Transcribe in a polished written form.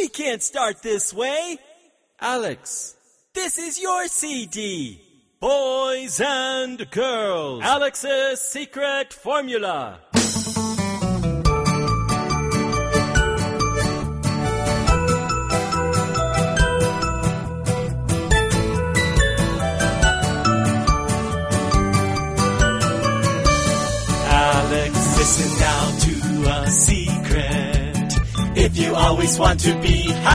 We can't start this way. Alex. This is your CD. Boys and girls. Alex's secret formula. Alex, listen now to a secret. If you always want to be